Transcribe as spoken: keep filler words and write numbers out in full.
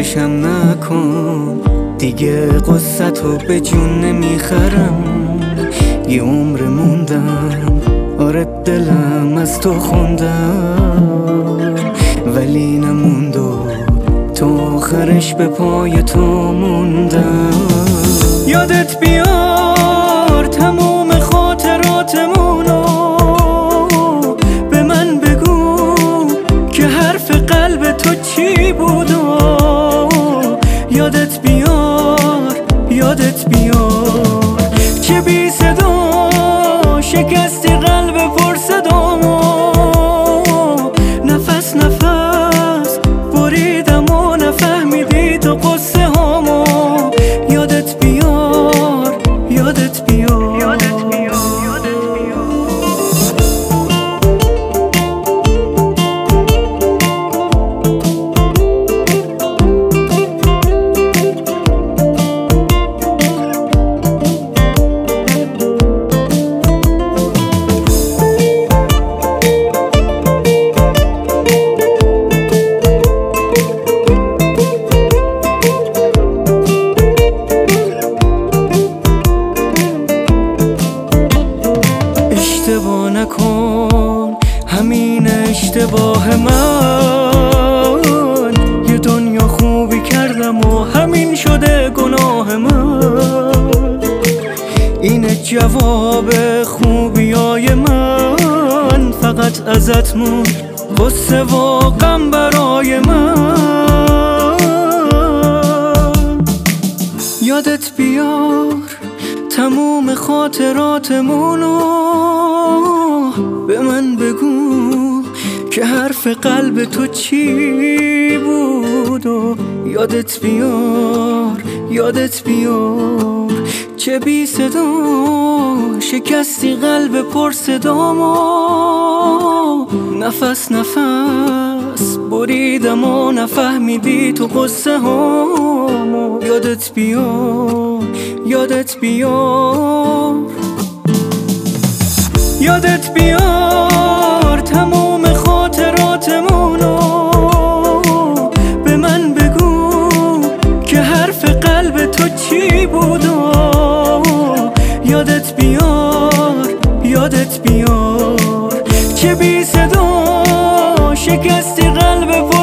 فراموشم نکن دیگه قصتو به جون نمیخرم. یه عمر موندم آره دلم از تو خوندم ولی نموند و تو آخرش به پای تو موندم. یادت بیار تموم خاطراتمونو به من بگو که حرف قلب تو چی بود و یادت بیار یادت بیار چه بی صدا شکستی قلب پر صدامو نفس نفس بریدم و نفهمیدی تو قصه هامو. یادت بیار یادت بیار یادت بیار اشتباه نکن همین اشتباه من، یه دنیا خوبی کردم و همین شده گناه من. اینه جواب خوبیای من، فقط ازت مون قصه و غم برای من. یادت بیار تموم خاطراتمونو به من بگو که حرف قلب تو چی بود و یادت بیار یادت بیار چه بی صدا شکستی قلب پر صدامو نفس نفس بریدم و نفهمیدی تو قصه هامو. یادت بیار یادت بیار یادت بیار تموم خاطراتمونو به من بگو که حرف قلب تو چی بود و یادت بیار یادت بیار چه بی صدا شکستی قلب